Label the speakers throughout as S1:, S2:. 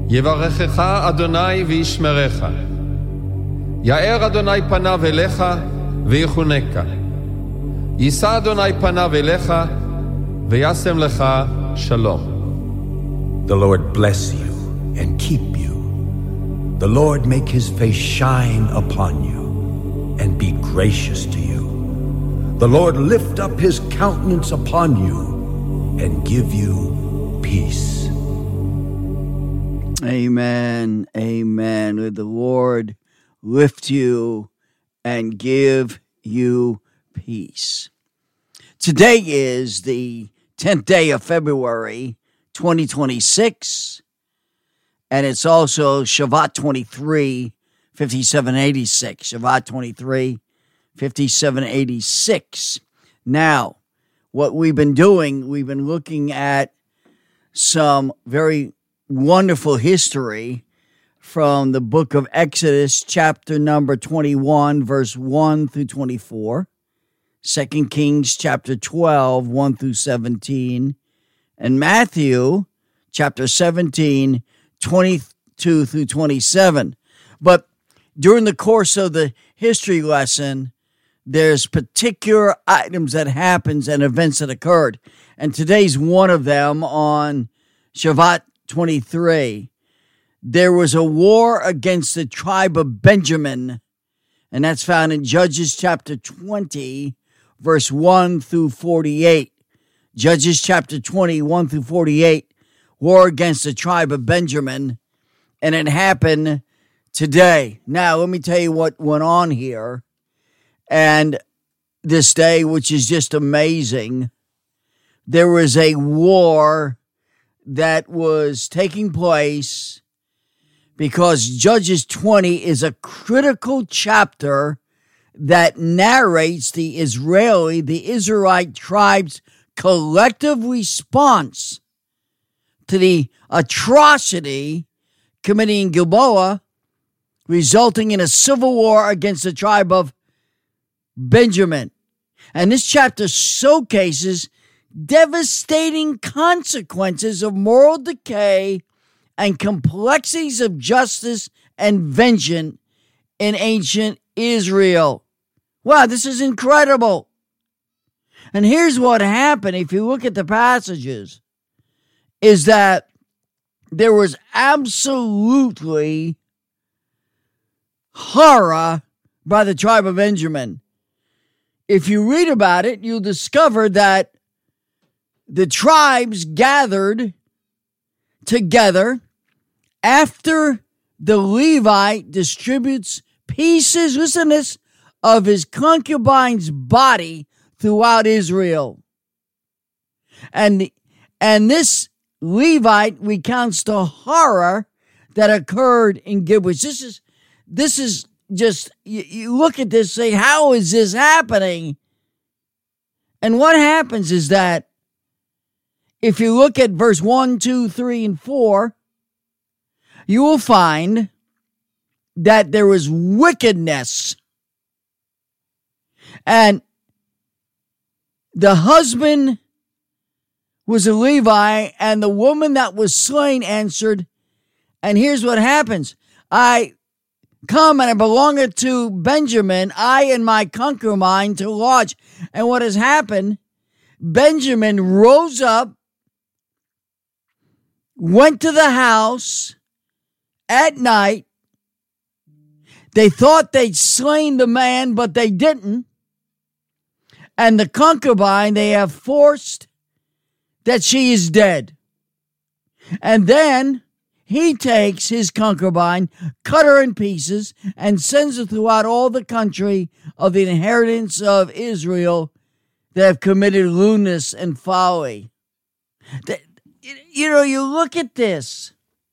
S1: יברכך אדוני וישמרך. יאר אדוני פניו אליך ויחונקה. יישא אדוני פניו אליך וישם לך שלום.
S2: The Lord bless you and keep you. The Lord make his face shine upon you and be gracious to you. The Lord lift up his countenance upon you and give you peace.
S3: Amen. Amen. May the Lord lift you and give you peace. Today is the 10th day of February, 2026, and it's also Shabbat 23, 5786. Shabbat 23, 5786. Now, what we've been doing, we've been looking at some very wonderful history from the book of Exodus, chapter number 21, verse 1 through 24, 2 Kings, chapter 12, 1 through 17, and Matthew, chapter 17, 22 through 27. But during the course of the history lesson, there's particular items that happens and events that occurred. And today's one of them on Shabbat 23. There was a war against the tribe of Benjamin, and that's found in Judges chapter 20, verse 1 through 48. Judges chapter 20, 1 through 48, war against the tribe of Benjamin, and it happened today. Now, let me tell you what went on here, and this day, which is just amazing. There was a war that was taking place because Judges 20 is a critical chapter that narrates the Israelite tribes' collective response to the atrocity committed in Gilboa, resulting in a civil war against the tribe of Benjamin. And this chapter showcases devastating consequences of moral decay and complexities of justice and vengeance in ancient Israel. Wow, this is incredible. And here's what happened. If you look at the passages, is that there was absolutely horror by the tribe of Benjamin. If you read about it, you'll discover that the tribes gathered together after the Levite distributes pieces, listen to this, of his concubine's body throughout Israel. And this Levite recounts the horror that occurred in Gibeah. This is just, you look at this, say, how is this happening? And what happens is that if you look at verse 1, 2, 3, and 4, you will find that there was wickedness. And the husband was a Levi, and the woman that was slain answered, and here's what happens. I come and I belong to Benjamin, I and my concubine to lodge. And what has happened, Benjamin rose up, went to the house at night. They thought they'd slain the man, but they didn't. And the concubine, they have forced that she is dead. And then he takes his concubine, cut her in pieces, and sends her throughout all the country of the inheritance of Israel that have committed lewdness and folly. You look at this.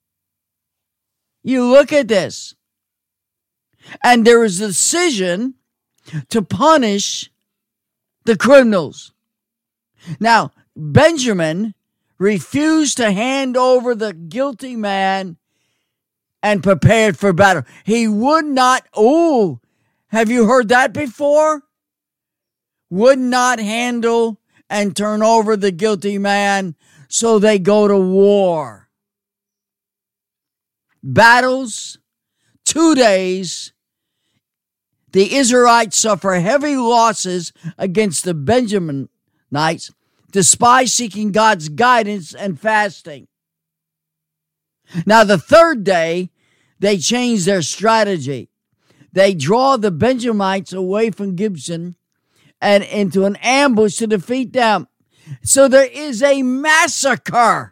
S3: You look at this. And there is a decision to punish the criminals. Now, Benjamin refused to hand over the guilty man and prepared for battle. He would not, have you heard that before? Would not handle and turn over the guilty man, so they go to war. battles, 2 days. The Israelites suffer heavy losses against the Benjaminites, despite seeking God's guidance and fasting. Now, the 3rd day, they change their strategy. They draw the Benjamites away from Gibeon and into an ambush to defeat them. So there is a massacre.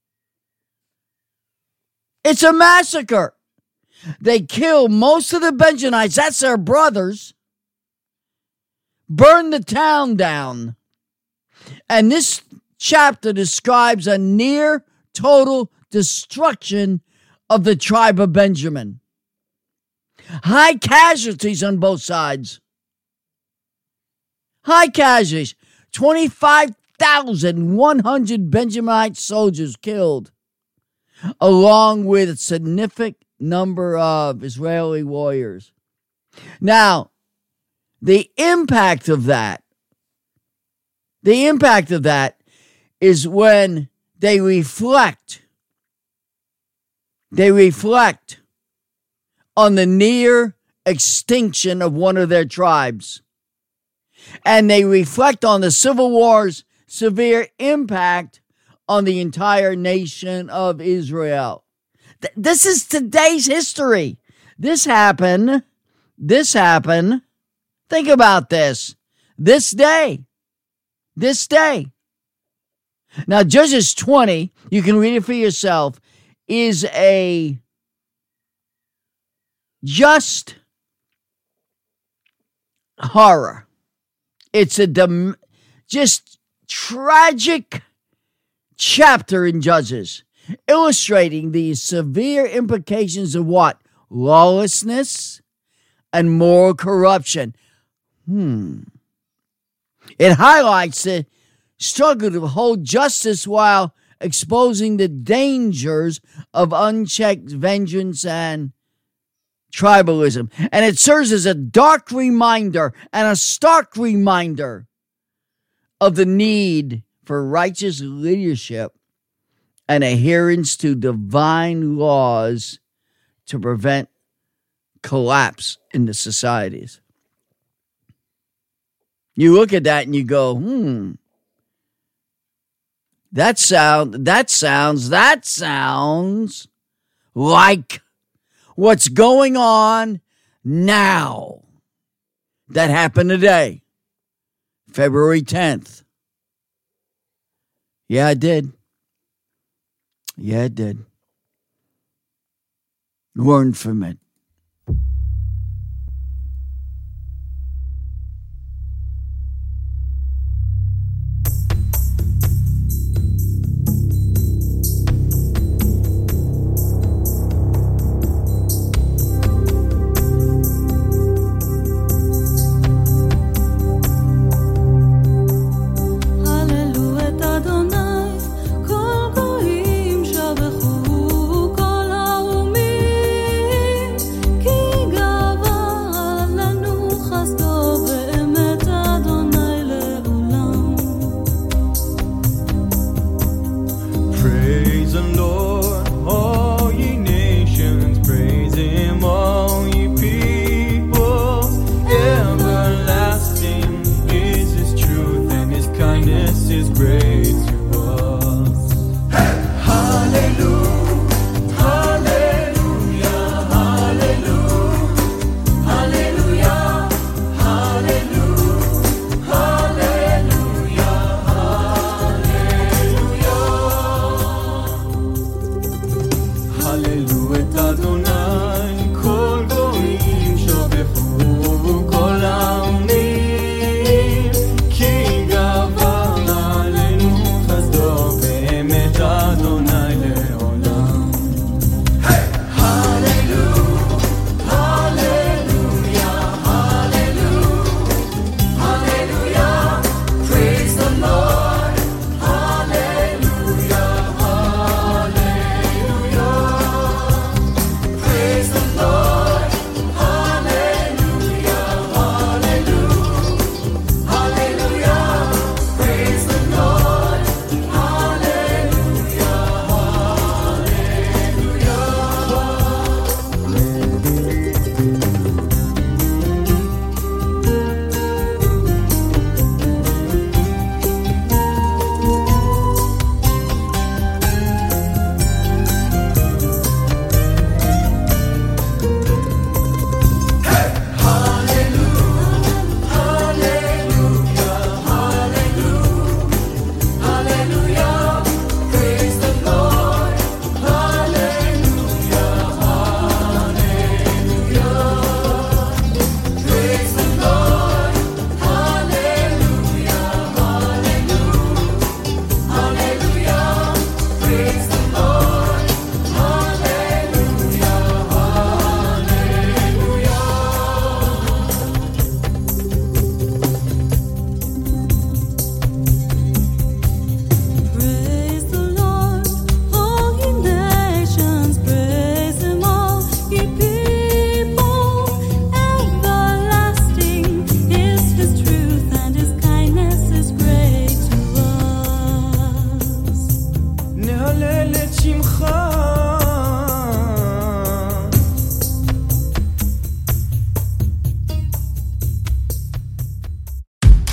S3: It's a massacre. They kill most of the Benjamites, that's their brothers, burn the town down. And this chapter describes a near total destruction of the tribe of Benjamin. High casualties on both sides. High casualties. 25,100 Benjaminite soldiers killed, along with a significant number of Israeli warriors. Now, the impact of that is when they reflect on the near extinction of one of their tribes. And they reflect on the Civil War's severe impact on the entire nation of Israel. This is today's history. This happened. Think about this. This day. Now, Judges 20, you can read it for yourself, is a just horror. It's a just tragic chapter in Judges, illustrating the severe implications of what? Lawlessness and moral corruption. It highlights the struggle to hold justice while exposing the dangers of unchecked vengeance and tribalism. And it serves as a dark reminder and a stark reminder of the need for righteous leadership and adherence to divine laws to prevent collapse in the societies. You look at that and you go, that sounds like what's going on now. That happened today, February 10th. Yeah, it did. Learn from it.